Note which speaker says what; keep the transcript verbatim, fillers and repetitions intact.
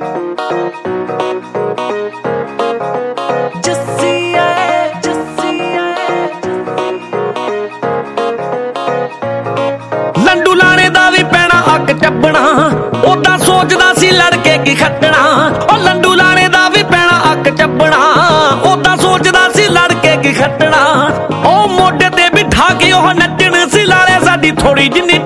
Speaker 1: लंडू लाने दा भी पैना अग चबना, ओदा सोचदा सी लड़के की खटना। ओ लंडू लाने दा भी पैना अग चबना, ओदा सोचदा सी लड़के की खटना। ओ मोढे ते बिठा के ओह नच्चण सी लाले साडी थोड़ी जिन्नी